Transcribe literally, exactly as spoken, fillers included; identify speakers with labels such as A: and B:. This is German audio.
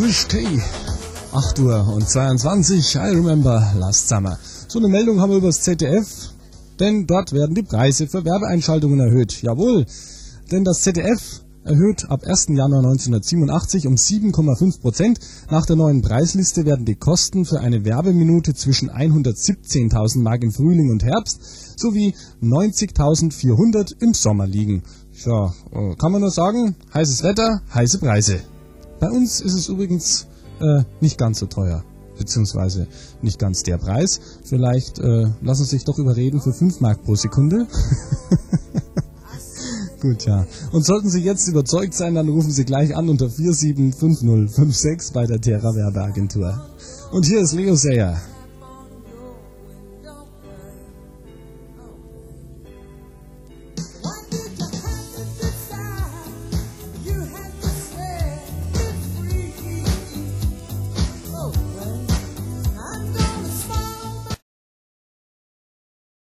A: Wurscht, hey. acht Uhr und zweiundzwanzig, I remember last summer. So eine Meldung haben wir über das Z D F, denn dort werden die Preise für Werbeeinschaltungen erhöht. Jawohl, denn das Z D F erhöht ab ersten Januar neunzehnhundertsiebenundachtzig um sieben Komma fünf Prozent. Nach der neuen Preisliste werden die Kosten für eine Werbeminute zwischen hundertsiebzehntausend Mark im Frühling und Herbst sowie neunzigtausendvierhundert im Sommer liegen. Ja, kann man nur sagen, heißes Wetter, heiße Preise. Bei uns ist es übrigens äh, nicht ganz so teuer, beziehungsweise nicht ganz der Preis. Vielleicht äh, lassen Sie sich doch überreden für fünf Mark pro Sekunde. Gut, ja. Und sollten Sie jetzt überzeugt sein, dann rufen Sie gleich an unter vier sieben fünf null fünf sechs bei der Terra Werbeagentur. Und hier ist Leo Sayer.